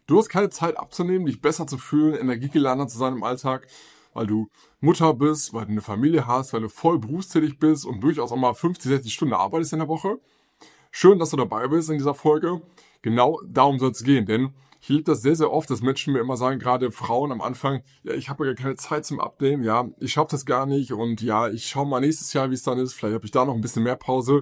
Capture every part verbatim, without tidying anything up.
Du hast keine Zeit abzunehmen, dich besser zu fühlen, energiegeladener zu sein im Alltag, weil du Mutter bist, weil du eine Familie hast, weil du voll berufstätig bist und durchaus auch mal fünfzig, sechzig Stunden arbeitest in der Woche. Schön, dass du dabei bist in dieser Folge. Genau darum soll es gehen, denn ich erlebe das sehr, sehr oft, dass Menschen mir immer sagen, gerade Frauen am Anfang, ja, ich habe ja keine Zeit zum Abnehmen, ja, ich schaffe das gar nicht und ja, ich schaue mal nächstes Jahr, wie es dann ist, vielleicht habe ich da noch ein bisschen mehr Pause.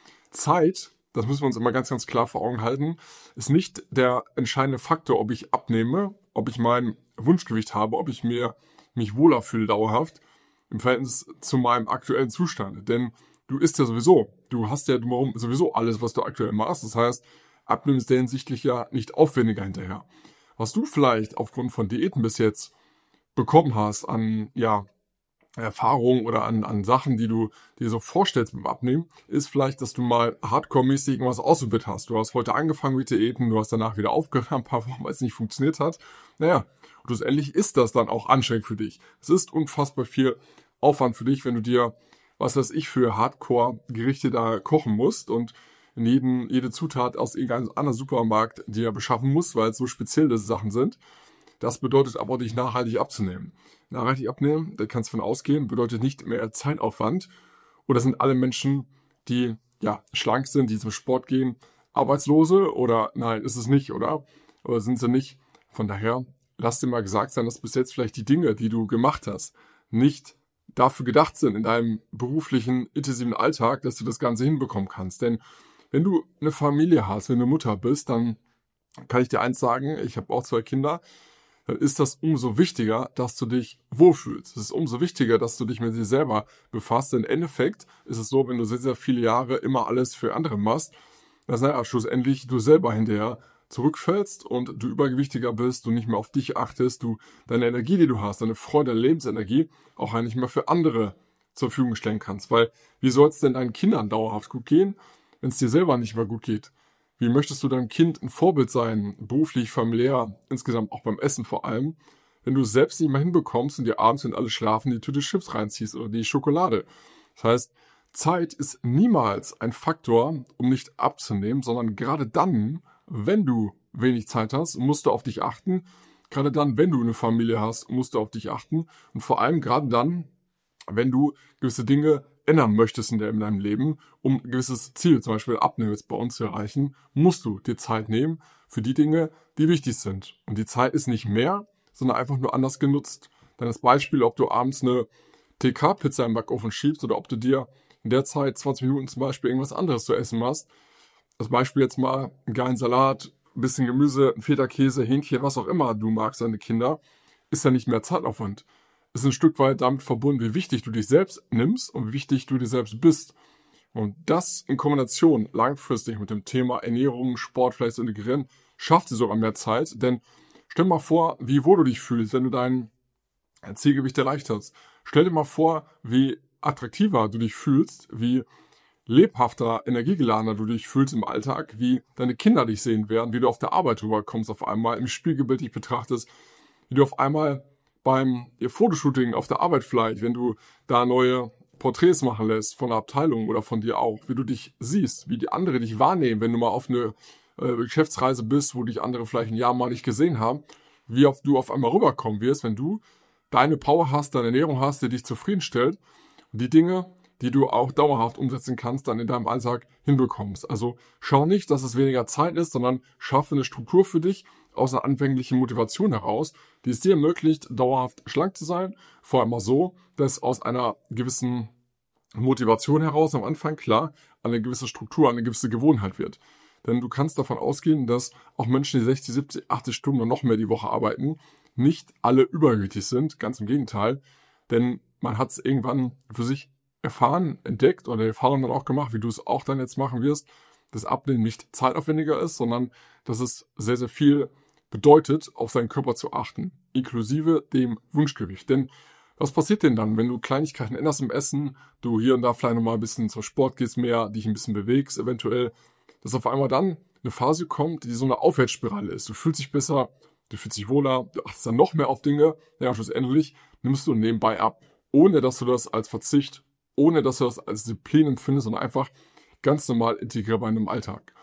Zeit, das müssen wir uns immer ganz, ganz klar vor Augen halten, ist nicht der entscheidende Faktor, ob ich abnehme, ob ich mein Wunschgewicht habe, ob ich mir mich wohler fühle dauerhaft im Verhältnis zu meinem aktuellen Zustand. Denn du isst ja sowieso, du hast ja drumherum sowieso alles, was du aktuell machst. Das heißt, Abnehmen ist hinsichtlich ja nicht aufwendiger hinterher. Was du vielleicht aufgrund von Diäten bis jetzt bekommen hast an ja Erfahrungen oder an, an Sachen, die du dir so vorstellst beim Abnehmen, ist vielleicht, dass du mal hardcore-mäßig irgendwas ausprobiert hast. Du hast heute angefangen mit Diäten, du hast danach wieder aufgehört, ein paar Wochen, weil es nicht funktioniert hat. Naja, und schlussendlich ist das dann auch anstrengend für dich. Es ist unfassbar viel Aufwand für dich, wenn du dir, was weiß ich, für Hardcore-Gerichte da kochen musst und in jeden, jede Zutat aus irgendeinem anderen Supermarkt dir beschaffen musst, weil es so spezielle Sachen sind. Das bedeutet aber, dich nachhaltig abzunehmen. Nachhaltig abnehmen, da kannst du von ausgehen, bedeutet nicht mehr Zeitaufwand. Oder sind alle Menschen, die ja schlank sind, die zum Sport gehen, Arbeitslose? Oder nein, ist es nicht, oder? Oder sind sie nicht? Von daher, lass dir mal gesagt sein, dass bis jetzt vielleicht die Dinge, die du gemacht hast, nicht dafür gedacht sind in deinem beruflichen, intensiven Alltag, dass du das Ganze hinbekommen kannst. Denn wenn du eine Familie hast, wenn du Mutter bist, dann kann ich dir eins sagen, ich habe auch zwei Kinder, dann ist das umso wichtiger, dass du dich wohlfühlst. Es ist umso wichtiger, dass du dich mit dir selber befasst. Denn im Endeffekt ist es so, wenn du sehr, sehr viele Jahre immer alles für andere machst, dass naja, schlussendlich du selber hinterher zurückfällst und du übergewichtiger bist, du nicht mehr auf dich achtest, du deine Energie, die du hast, deine Freude, deine Lebensenergie auch eigentlich mehr für andere zur Verfügung stellen kannst. Weil wie soll es denn deinen Kindern dauerhaft gut gehen, wenn es dir selber nicht mehr gut geht? Wie möchtest du deinem Kind ein Vorbild sein, beruflich, familiär, insgesamt auch beim Essen vor allem, wenn du es selbst nicht mehr hinbekommst und dir abends, wenn alle schlafen, die Tüte Chips reinziehst oder die Schokolade? Das heißt, Zeit ist niemals ein Faktor, um nicht abzunehmen, sondern gerade dann, wenn du wenig Zeit hast, musst du auf dich achten. Gerade dann, wenn du eine Familie hast, musst du auf dich achten. Und vor allem gerade dann, wenn du gewisse Dinge ändern möchtest in deinem Leben, um ein gewisses Ziel, zum Beispiel Abnehmen jetzt bei uns zu erreichen, musst du dir Zeit nehmen für die Dinge, die wichtig sind. Und die Zeit ist nicht mehr, sondern einfach nur anders genutzt. Dann das Beispiel, ob du abends eine T K-Pizza im Backofen schiebst oder ob du dir in der Zeit zwanzig Minuten zum Beispiel irgendwas anderes zu essen machst. Das Beispiel jetzt mal einen geilen Salat, ein bisschen Gemüse, ein Feta-Käse, Hähnchen, was auch immer du magst, deine Kinder, ist ja nicht mehr Zeitaufwand. Ist ein Stück weit damit verbunden, wie wichtig du dich selbst nimmst und wie wichtig du dir selbst bist. Und das in Kombination langfristig mit dem Thema Ernährung, Sport vielleicht zu integrieren, schafft dir sogar mehr Zeit. Denn stell dir mal vor, wie wohl du dich fühlst, wenn du dein Zielgewicht erreicht hast. Stell dir mal vor, wie attraktiver du dich fühlst, wie lebhafter, energiegeladener du dich fühlst im Alltag, wie deine Kinder dich sehen werden, wie du auf der Arbeit rüberkommst auf einmal, im Spiegelbild dich betrachtest, wie du auf einmal beim Fotoshooting auf der Arbeit vielleicht, wenn du da neue Porträts machen lässt von der Abteilung oder von dir auch, wie du dich siehst, wie die andere dich wahrnehmen, wenn du mal auf eine äh, Geschäftsreise bist, wo dich andere vielleicht ein Jahr mal nicht gesehen haben, wie auf, du auf einmal rüberkommen wirst, wenn du deine Power hast, deine Ernährung hast, die dich zufriedenstellt und die Dinge, die du auch dauerhaft umsetzen kannst, dann in deinem Alltag hinbekommst. Also schau nicht, dass es weniger Zeit ist, sondern schaffe eine Struktur für dich, aus einer anfänglichen Motivation heraus, die es dir ermöglicht, dauerhaft schlank zu sein. Vor allem auch so, dass aus einer gewissen Motivation heraus am Anfang klar eine gewisse Struktur, eine gewisse Gewohnheit wird. Denn du kannst davon ausgehen, dass auch Menschen, die sechzig, siebzig, achtzig Stunden und noch mehr die Woche arbeiten, nicht alle übergewichtig sind. Ganz im Gegenteil. Denn man hat es irgendwann für sich erfahren, entdeckt oder die Erfahrung dann auch gemacht, wie du es auch dann jetzt machen wirst, dass Abnehmen nicht zeitaufwendiger ist, sondern dass es sehr, sehr viel bedeutet, auf seinen Körper zu achten, inklusive dem Wunschgewicht. Denn was passiert denn dann, wenn du Kleinigkeiten änderst im Essen, du hier und da vielleicht nochmal ein bisschen zum Sport gehst mehr, dich ein bisschen bewegst eventuell, dass auf einmal dann eine Phase kommt, die so eine Aufwärtsspirale ist. Du fühlst dich besser, du fühlst dich wohler, du achtest dann noch mehr auf Dinge, ja, schlussendlich nimmst du nebenbei ab, ohne dass du das als Verzicht, ohne dass du das als Disziplin empfindest, sondern einfach ganz normal integrierbar in deinem Alltag.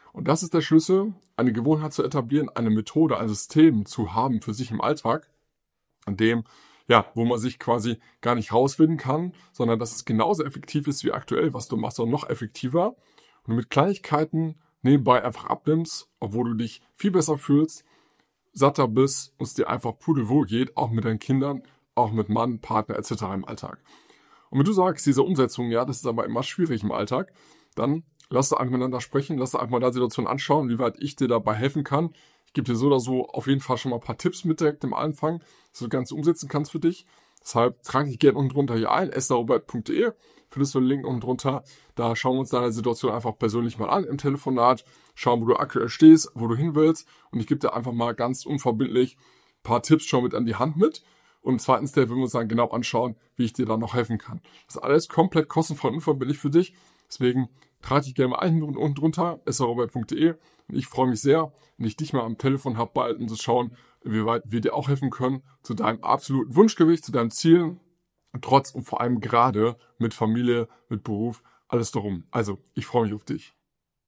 Und das ist der Schlüssel, eine Gewohnheit zu etablieren, eine Methode, ein System zu haben für sich im Alltag, an dem, ja, wo man sich quasi gar nicht rausfinden kann, sondern dass es genauso effektiv ist wie aktuell, was du machst, und noch effektiver. Und du mit Kleinigkeiten nebenbei einfach abnimmst, obwohl du dich viel besser fühlst, satter bist und es dir einfach pudelwohl geht, auch mit deinen Kindern, auch mit Mann, Partner et cetera im Alltag. Und wenn du sagst, diese Umsetzung, ja, das ist aber immer schwierig im Alltag, dann lass uns einfach miteinander sprechen, lass uns einfach mal da Situation anschauen, wie weit ich dir dabei helfen kann. Ich gebe dir so oder so auf jeden Fall schon mal ein paar Tipps mit direkt im Anfang, dass du das Ganze umsetzen kannst für dich. Deshalb trage dich gerne unten drunter hier ein, esther robert punkt de, findest du den Link unten drunter. Da schauen wir uns deine Situation einfach persönlich mal an im Telefonat, schauen, wo du aktuell stehst, wo du hin willst, und ich gebe dir einfach mal ganz unverbindlich ein paar Tipps schon mit an die Hand mit. Und im zweiten Step werden wir uns dann genau anschauen, wie ich dir da noch helfen kann. Das ist alles komplett kostenfrei und unverbindlich für dich. Deswegen trage dich gerne mal ein unten drunter, esther robert punkt de. Und ich freue mich sehr, wenn ich dich mal am Telefon habe, bald, um zu schauen, wie weit wir dir auch helfen können, zu deinem absoluten Wunschgewicht, zu deinem Ziel, trotz und vor allem gerade mit Familie, mit Beruf, alles darum. Also, ich freue mich auf dich.